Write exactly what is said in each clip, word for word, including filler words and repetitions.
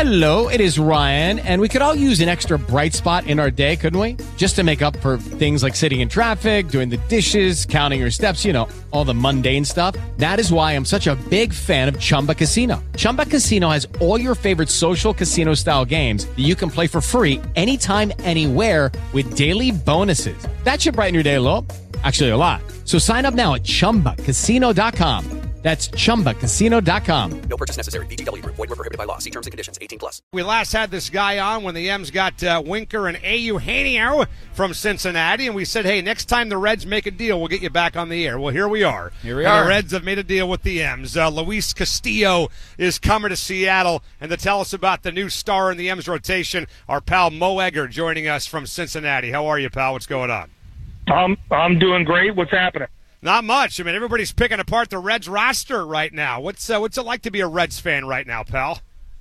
Hello, it is Ryan, and we could all use an extra bright spot in our day, couldn't we? Just to make up for things like sitting in traffic, doing the dishes, counting your steps, you know, all the mundane stuff. That is why I'm such a big fan of Chumba Casino. Chumba Casino has all your favorite social casino-style games that you can play for free anytime, anywhere with daily bonuses. That should brighten your day a little. Actually, a lot. So sign up now at chumba casino dot com. That's chumba casino dot com. No purchase necessary. V G W Group. Void where prohibited by law. See terms and conditions. eighteen plus. We last had this guy on when the M's got uh, Winker and Eugenio from Cincinnati, and we said, hey, next time the Reds make a deal, we'll get you back on the air. Well, here we are. Here we and are. The Reds have made a deal with the M's. Uh, Luis Castillo is coming to Seattle, and to tell us about the new star in the M's rotation, our pal Mo Egger joining us from Cincinnati. How are you, pal? What's going on? Um, I'm doing great. What's happening? Not much. I mean, everybody's picking apart the Reds roster right now. What's uh, what's it like to be a Reds fan right now, pal?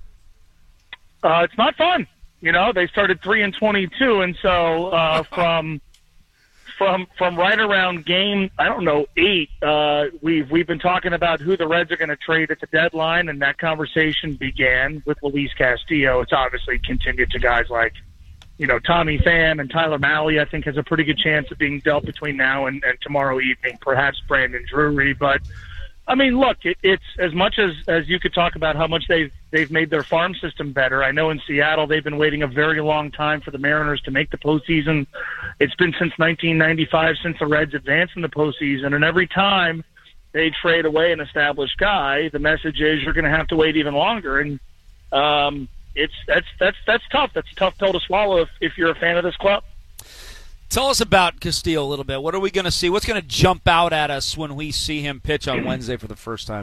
Uh, it's not fun. You know, they started three and twenty-two, and so uh, from from from right around game, I don't know, eight, uh, we've we've been talking about who the Reds are going to trade at the deadline, and that conversation began with Luis Castillo. It's obviously continued to guys like, you know, Tommy Pham and Tyler Mahle, I think, has a pretty good chance of being dealt between now and, and tomorrow evening, perhaps Brandon Drury. But, I mean, look, it, it's as much as, as you could talk about how much they've, they've made their farm system better. I know in Seattle they've been waiting a very long time for the Mariners to make the postseason. It's been since nineteen ninety-five since the Reds advanced in the postseason, and every time they trade away an established guy, the message is you're going to have to wait even longer. And, um, It's that's that's that's tough. That's a tough pill to swallow if, if you're a fan of this club. Tell us about Castillo a little bit. What are we going to see? What's going to jump out at us when we see him pitch on Wednesday for the first time?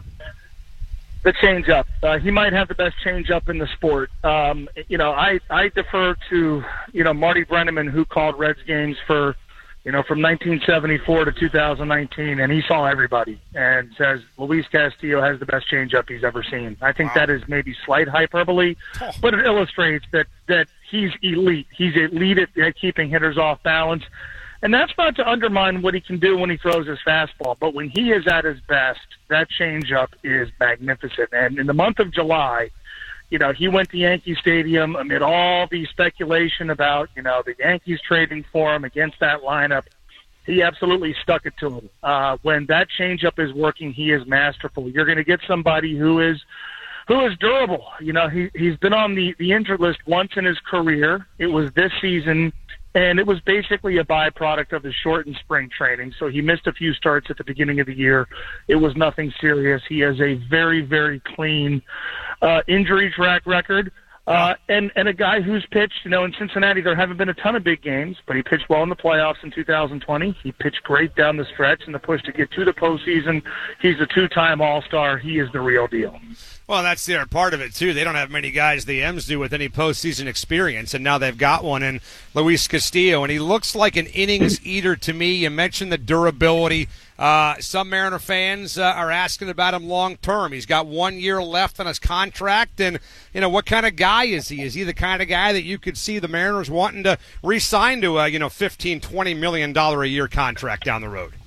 The changeup. Uh, he might have the best changeup in the sport. Um, you know, I I defer to you know Marty Brennaman, who called Reds games for you know from nineteen seventy-four to two thousand nineteen, and he saw everybody and says Luis Castillo has the best changeup he's ever seen. I think Wow. that is maybe slight hyperbole, but it illustrates that that he's elite. He's elite at, at keeping hitters off balance. And that's not to undermine what he can do when he throws his fastball. But when he is at his best, that changeup is magnificent. And in the month of July, you know, he went to Yankee Stadium amid all the speculation about, you know, the Yankees trading for him against that lineup. He absolutely stuck it to him. Uh, when that changeup is working, he is masterful. You're going to get somebody who is who is durable. You know, he, he's been on the, the injured list once in his career. It was this season. And it was basically a byproduct of the shortened spring training. So he missed a few starts at the beginning of the year. It was nothing serious. He has a very, very clean uh, injury track record. Uh, and, and a guy who's pitched, you know, in Cincinnati, there haven't been a ton of big games, but he pitched well in the playoffs in two thousand twenty. He pitched great down the stretch in the push to get to the postseason. He's a two-time All-Star. He is the real deal. Well, that's the other part of it, too. They don't have many guys, the M's do, with any postseason experience, and now they've got one in Luis Castillo, and he looks like an innings eater to me. You mentioned the durability. Uh, some Mariner fans uh, are asking about him long term. He's got one year left on his contract, and, you know, what kind of guy is he? Is he the kind of guy that you could see the Mariners wanting to re-sign to a, you know, fifteen, twenty million dollars a year contract down the road?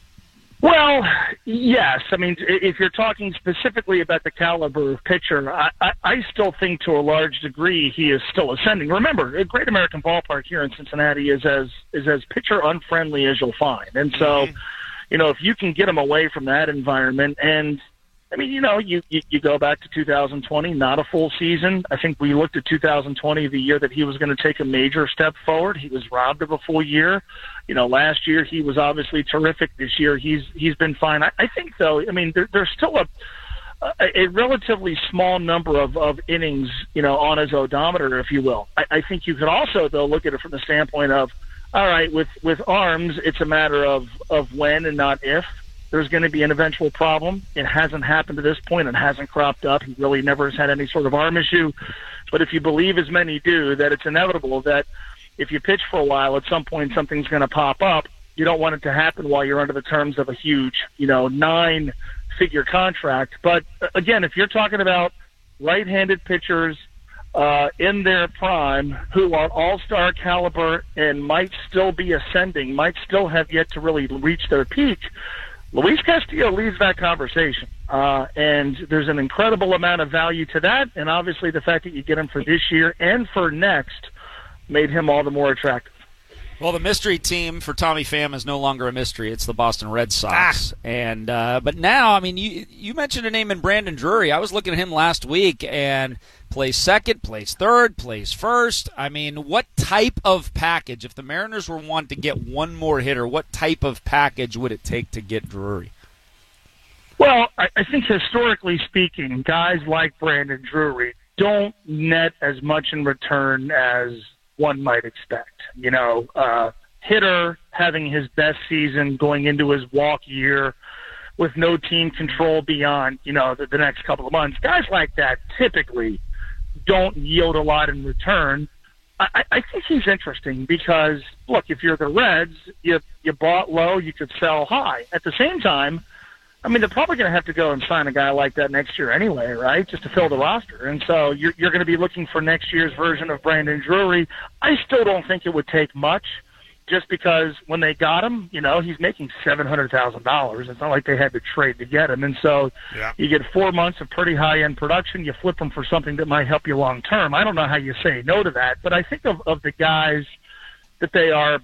Well, yes. I mean, if you're talking specifically about the caliber of pitcher, I, I, I still think to a large degree he is still ascending. Remember, a Great American Ballpark here in Cincinnati is as is as pitcher unfriendly as you'll find. And so, mm-hmm. you know, if you can get him away from that environment, and I mean, you know, you, you, you go back to two thousand twenty, not a full season. I think we looked at two thousand twenty, the year that he was going to take a major step forward. He was robbed of a full year. You know, last year he was obviously terrific. This year he's he's been fine. I, I think, though, I mean, there, there's still a, a a relatively small number of, of innings, you know, on his odometer, if you will. I, I think you could also, though, look at it from the standpoint of, all right, with, with arms, it's a matter of, of when and not if there's going to be an eventual problem. It hasn't happened to this point. It hasn't cropped up. He really never has had any sort of arm issue. But if you believe, as many do, that it's inevitable that if you pitch for a while, at some point something's going to pop up. You don't want it to happen while you're under the terms of a huge, you know, nine-figure contract. But, again, if you're talking about right-handed pitchers uh, in their prime who are all-star caliber and might still be ascending, might still have yet to really reach their peak, Luis Castillo leads that conversation. Uh, and there's an incredible amount of value to that, and obviously the fact that you get him for this year and for next made him all the more attractive. Well, the mystery team for Tommy Pham is no longer a mystery. It's the Boston Red Sox. Ah. And uh, but now, I mean, you you mentioned a name in Brandon Drury. I was looking at him last week, and plays second, plays third, plays first. I mean, what type of package, if the Mariners were wanting to get one more hitter, what type of package would it take to get Drury? Well, I, I think historically speaking, guys like Brandon Drury don't net as much in return as one might expect. You know, uh, hitter having his best season going into his walk year with no team control beyond, you know, the, the next couple of months. Guys like that typically don't yield a lot in return. I, I think he's interesting because, look, if you're the Reds, you you bought low, you could sell high. At the same time, I mean, they're probably going to have to go and sign a guy like that next year anyway, right, just to fill the roster. And so you're, you're going to be looking for next year's version of Brandon Drury. I still don't think it would take much just because when they got him, you know, he's making seven hundred thousand dollars. It's not like they had to trade to get him. And so yeah. you get four months of pretty high-end production. You flip him for something that might help you long-term. I don't know how you say no to that, but I think of, of the guys that they are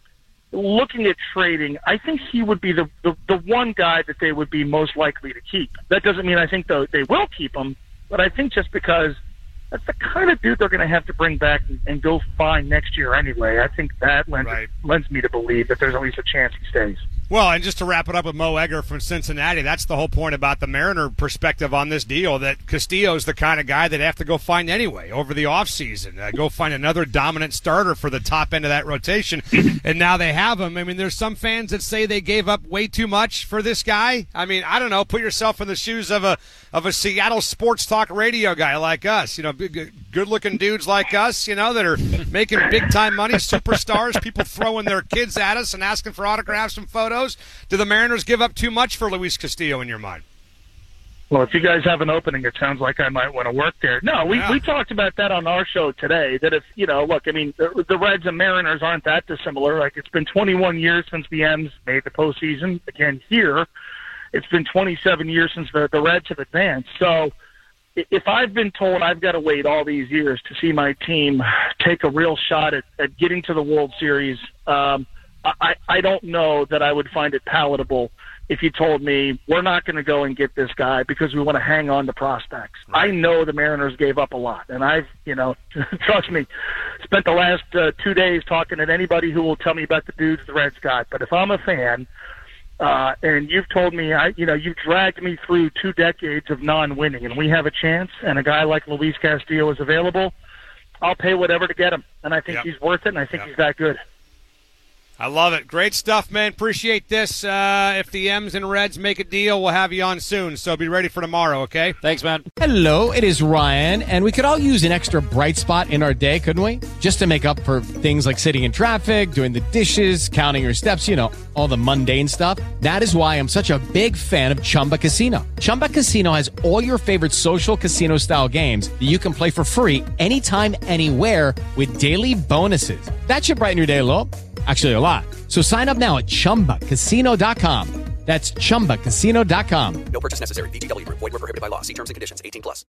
looking at trading, I think he would be the, the, the one guy that they would be most likely to keep. That doesn't mean I think they will keep him, but I think just because that's the kind of dude they're going to have to bring back and, and go find next year anyway. I think that lends, right. lends me to believe that there's at least a chance he stays. Well, and just to wrap it up with Mo Egger from Cincinnati, that's the whole point about the Mariner perspective on this deal, that Castillo's the kind of guy they'd have to go find anyway over the offseason. Uh, go find another dominant starter for the top end of that rotation, and now they have him. I mean, there's some fans that say they gave up way too much for this guy. I mean, I don't know. Put yourself in the shoes of a of a Seattle sports talk radio guy like us, you know, good-looking dudes like us, you know, that are making big-time money, superstars, people throwing their kids at us and asking for autographs and photos. Do the Mariners give up too much for Luis Castillo in your mind? Well, if you guys have an opening, it sounds like I might want to work there. No, we, yeah. we talked about that on our show today, that if, you know, look, I mean, the, the Reds and Mariners aren't that dissimilar. Like, it's been twenty-one years since the M's made the postseason. Again, here, it's been twenty-seven years since the, the Reds have advanced. So if I've been told I've got to wait all these years to see my team take a real shot at, at getting to the World Series, um, I, I don't know that I would find it palatable if you told me we're not going to go and get this guy because we want to hang on to prospects. Right. I know the Mariners gave up a lot, and I've, you know, trust me, spent the last uh, two days talking to anybody who will tell me about the dudes the Reds got. But if I'm a fan, uh, and you've told me, I, you know, you've dragged me through two decades of non-winning, and we have a chance, and a guy like Luis Castillo is available, I'll pay whatever to get him, and I think yep. he's worth it, and I think yep. he's that good. I love it. Great stuff, man. Appreciate this. Uh, if the M's and Reds make a deal, we'll have you on soon. So be ready for tomorrow, okay? Thanks, man. Hello, it is Ryan, and we could all use an extra bright spot in our day, couldn't we? Just to make up for things like sitting in traffic, doing the dishes, counting your steps, you know, all the mundane stuff. That is why I'm such a big fan of Chumba Casino. Chumba Casino has all your favorite social casino-style games that you can play for free anytime, anywhere with daily bonuses. That should brighten your day a little. Actually, a lot. So sign up now at Chumba Casino dot com. That's Chumba Casino dot com. No purchase necessary. V G W. Void where prohibited by law. See terms and conditions. eighteen plus.